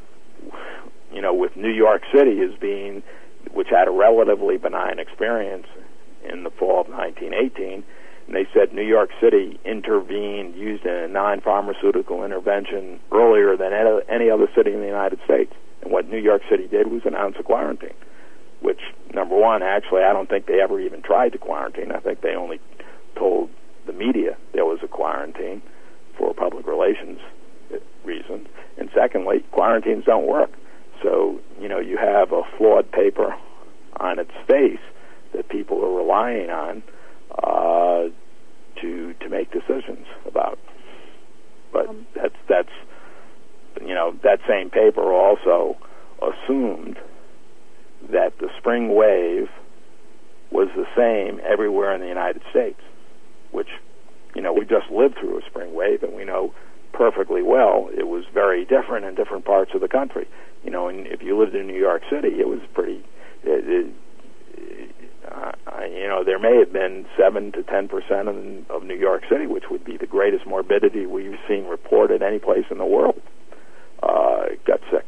you know, with New York City as being, which had a relatively benign experience in the fall of nineteen eighteen, and they said New York City intervened, used a non-pharmaceutical intervention earlier than any other city in the United States. And what New York City did was announce a quarantine, which, number one, actually, I don't think they ever even tried to quarantine. I think they only told the media there was a quarantine for public relations reasons. And secondly, quarantines don't work. So, you know, you have a flawed paper on its face that people are relying on uh, to to make decisions about. But um, that's that's you know that same paper also assumed that the spring wave was the same everywhere in the United States, which, you know, we just lived through a spring wave, and we know perfectly well it was very different in different parts of the country. You know, and if you lived in New York City, it was pretty. It, it, uh, you know, there may have been seven to ten percent of, of New York City, which would be the greatest morbidity we've seen reported any place in the world, uh, got sick.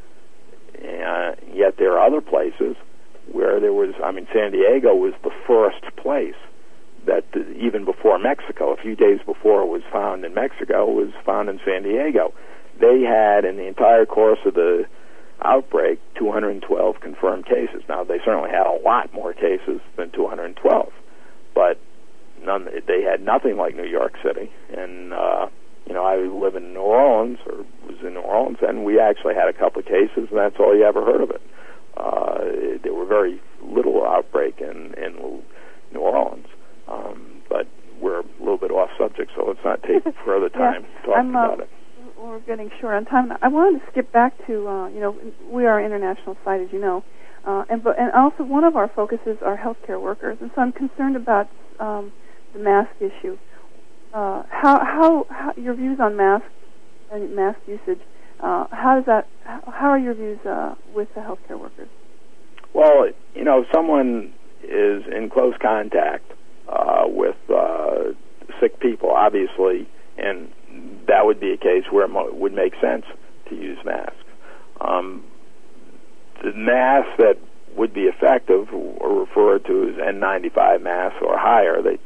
And yet there are other places where there was. I mean, San Diego was the first place that even before Mexico, a few days before it was found in Mexico, was found in San Diego. They had, in the entire course of the outbreak, two hundred twelve confirmed cases. Now, they certainly had a lot more cases than two hundred twelve, but none, they had nothing like New York City. And, uh, you know, I live in New Orleans, or was in New Orleans, and we actually had a couple of cases, and that's all you ever heard of it. Uh, there were very little outbreak in, in New Orleans. Um, but we're a little bit off subject, so let's not take further time yeah, talking uh, about it. We're getting short on time. I wanted to skip back to, uh, you know, we are an international site, as you know, uh, and but and also one of our focuses are healthcare workers, and so I'm concerned about um, the mask issue. Uh, how, how how your views on masks and mask usage? Uh, how does that? How, how are your views uh, with the healthcare workers? Well, you know, if someone is in close contact uh, with uh, sick people, obviously, and that would be a case where it mo- would make sense to use masks. Um, the masks that would be effective are referred to as N ninety-five masks or higher. They,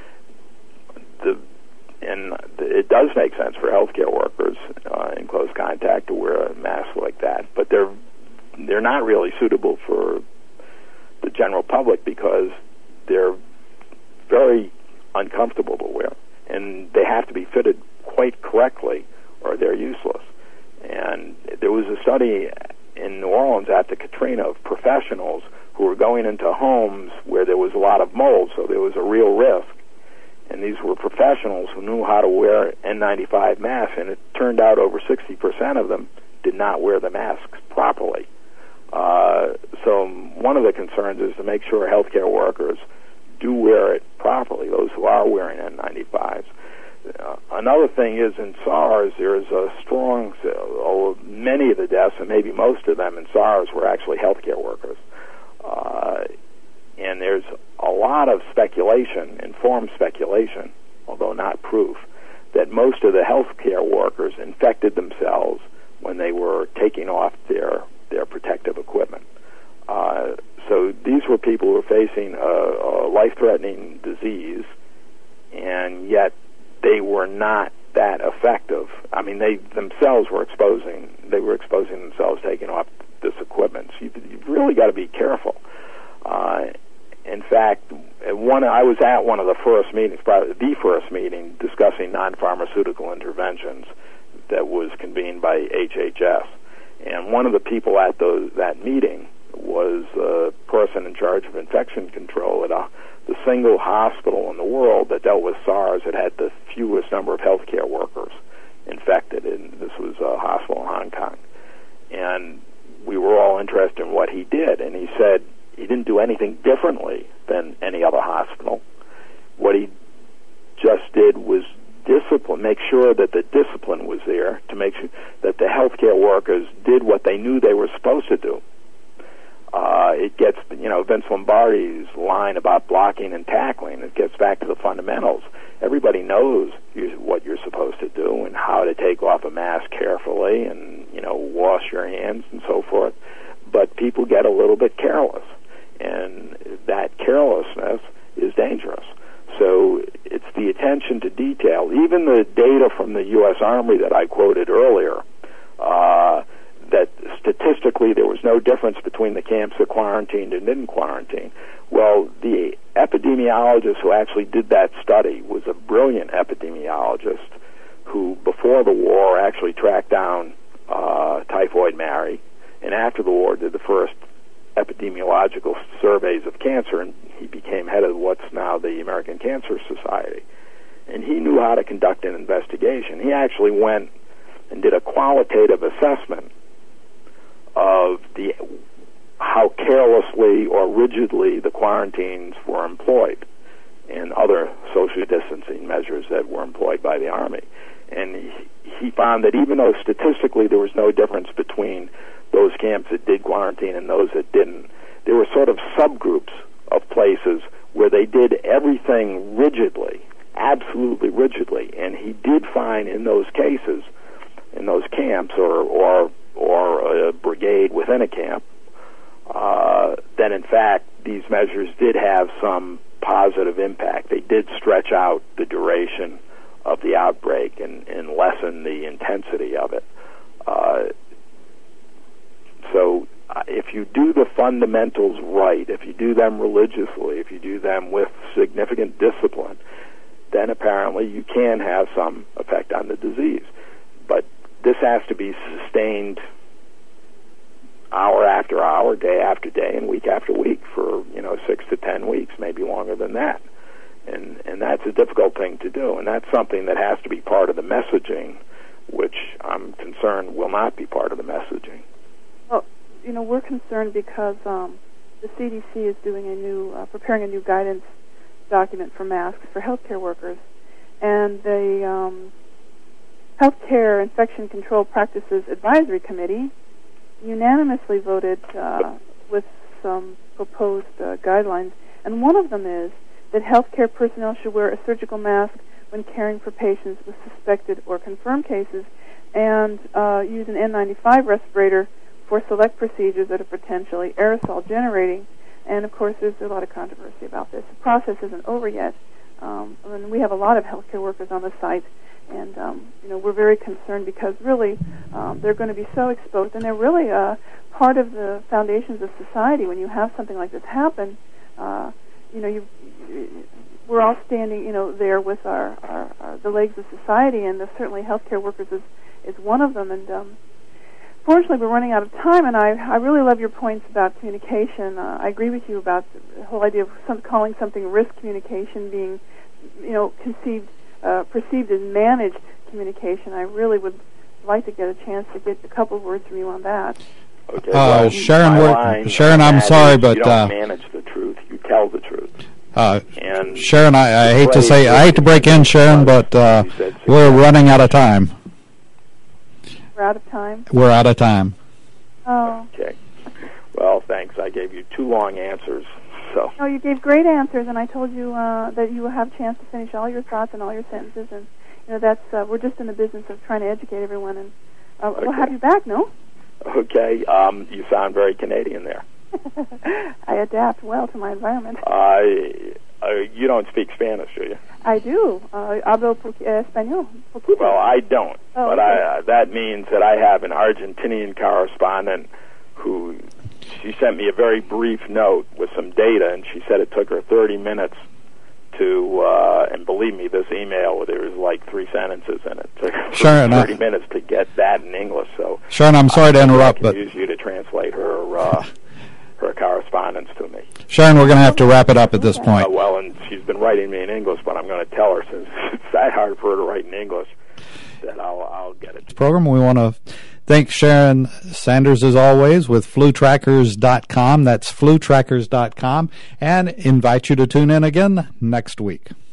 the, and it does make sense for healthcare workers uh, in close contact to wear a mask like that, but they're they're not really suitable for the general public because they're very uncomfortable to wear, and they have to be fitted quite correctly or they're useless. And there was a study in New Orleans after Katrina of professionals who were going into homes where there was a lot of mold, so there was a real risk. And these were professionals who knew how to wear N ninety-five masks, and it turned out over sixty percent of them did not wear the masks properly. Uh, so one of the concerns is to make sure healthcare workers do wear it properly, those who are wearing N ninety-fives. Uh, another thing is in SARS, there's a strong, uh, many of the deaths, and maybe most of them in SARS, were actually healthcare workers. Uh, and there's a lot of speculation, informed speculation, although not proof, that most of the healthcare workers infected themselves when they were taking off their, their protective equipment. Uh, so these were people who were facing a, a life-threatening disease, and yet they were not that effective. I mean, they themselves were exposing, they were exposing themselves taking off this equipment. So you, you've really got to be careful. Uh, in fact, one I was at one of the first meetings, probably the first meeting, discussing non-pharmaceutical interventions that was convened by H H S. And one of the people at those, that meeting was a person in charge of infection control at a the single hospital in the world that dealt with SARS that had the fewest number of healthcare workers infected, and this was a hospital in Hong Kong. And we were all interested in what he did, and he said he didn't do anything differently than any other hospital. What he just did was discipline, make sure that the discipline was there to make sure that the healthcare workers did what they knew they were supposed to do. Uh, it gets, you know, Vince Lombardi's line about blocking and tackling. It gets back to the fundamentals. Everybody knows you, what you're supposed to do and how to take off a mask carefully and, you know, wash your hands and so forth. But people get a little bit careless, and that carelessness is dangerous. So it's the attention to detail. Even the data from the U S Army that I quoted earlier, uh, that statistically there was no difference between the camps that quarantined and didn't quarantine. Well, the epidemiologist who actually did that study was a brilliant epidemiologist who before the war actually tracked down uh, Typhoid Mary, and after the war did the first epidemiological surveys of cancer, and he became head of what's now the American Cancer Society. And he knew how to conduct an investigation. He actually went and did a qualitative assessment of the how carelessly or rigidly the quarantines were employed and other social distancing measures that were employed by the Army. And he, he found that even though statistically there was no difference between those camps that did quarantine and those that didn't, there were sort of subgroups of places where they did everything rigidly, absolutely rigidly. And he did find in those cases, in those camps or or, or a brigade within a camp, uh, that in fact these measures did have some positive impact. They did stretch out the duration of the outbreak and, and lessen the intensity of it. Uh, so uh, if you do the fundamentals right, if you do them religiously, if you do them with significant discipline, then apparently you can have some effect on the disease. But this has to be sustained hour after hour, day after day, and week after week for, you know, six to ten weeks, maybe longer than that. And and that's a difficult thing to do, and that's something that has to be part of the messaging, which I'm concerned will not be part of the messaging. Well, you know, we're concerned because um, the C D C is doing a new, uh, preparing a new guidance document for masks for healthcare workers, and the um, Healthcare Infection Control Practices Advisory Committee unanimously voted uh, with some proposed uh, guidelines, and one of them is that healthcare personnel should wear a surgical mask when caring for patients with suspected or confirmed cases, and uh, use an N ninety-five respirator for select procedures that are potentially aerosol generating. And of course, there's a lot of controversy about this. The process isn't over yet. Um, I mean, we have a lot of healthcare workers on the site, and um, you know, we're very concerned because really um, they're going to be so exposed, and they're really uh, part of the foundations of society. When you have something like this happen, uh, you know, you, we're all standing, you know, there with our, our, our the legs of society, and the, certainly healthcare workers is is one of them. And um, fortunately, we're running out of time, and I I really love your points about communication. Uh, I agree with you about the whole idea of some, calling something risk communication being, you know, conceived. Uh, perceived as managed communication. I really would like to get a chance to get a couple of words from you on that. Okay, uh, well, Sharon, line, Sharon, I'm sorry, but you don't uh, manage the truth. You tell the truth. Uh, and Sharon, I, I hate to say, I hate to break in, Sharon, but uh, we're running out of time. We're out of time. We're out of time. Oh. Okay. Well, thanks. I gave you two long answers. So. No, you gave great answers, and I told you uh, that you will have a chance to finish all your thoughts and all your sentences. And you know, that's uh, we're just in the business of trying to educate everyone, and uh, okay. We'll have you back. No? Okay. Um, you sound very Canadian there. I adapt well to my environment. Uh, uh, you don't speak Spanish, do you? I do. Uh, hablo po- uh, español. Poquito. Well, I don't, oh, but okay. I, uh, that means that I have an Argentinian correspondent who. She sent me a very brief note with some data, and she said it took her thirty minutes to, uh, and believe me, this email, there was like three sentences in it. It took her Sharon, thirty uh, minutes to get that in English. So, Sharon, I'm sorry I to interrupt, I but can use you to translate her uh, her correspondence to me. Sharon, we're going to have to wrap it up at this point. Uh, well, and she's been writing me in English, but I'm going to tell her, since it's that hard for her to write in English, that I'll, I'll get it. Program. We want to thank Sharon Sanders, as always, with flu trackers dot com. That's flu trackers dot com. And invite you to tune in again next week.